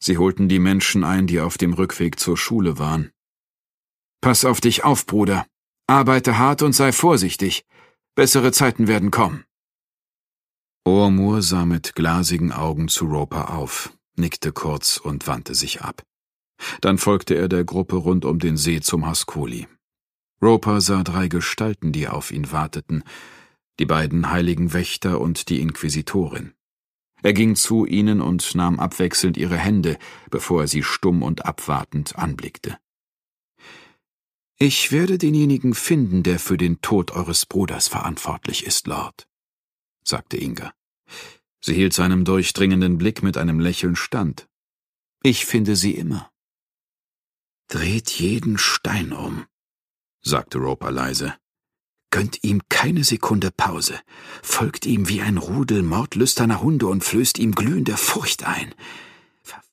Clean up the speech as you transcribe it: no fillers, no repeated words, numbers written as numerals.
Sie holten die Menschen ein, die auf dem Rückweg zur Schule waren. »Pass auf dich auf, Bruder. Arbeite hart und sei vorsichtig. Bessere Zeiten werden kommen.« Oamur sah mit glasigen Augen zu Roper auf, nickte kurz und wandte sich ab. Dann folgte er der Gruppe rund um den See zum Haskoli. Roper sah 3 Gestalten, die auf ihn warteten, die beiden heiligen Wächter und die Inquisitorin. Er ging zu ihnen und nahm abwechselnd ihre Hände, bevor er sie stumm und abwartend anblickte. »Ich werde denjenigen finden, der für den Tod eures Bruders verantwortlich ist, Lord«, sagte Inga. Sie hielt seinem durchdringenden Blick mit einem Lächeln stand. »Ich finde sie immer.« »Dreht jeden Stein um«, sagte Roper leise. »Gönnt ihm keine Sekunde Pause, folgt ihm wie ein Rudel mordlüsterner Hunde und flößt ihm glühende Furcht ein.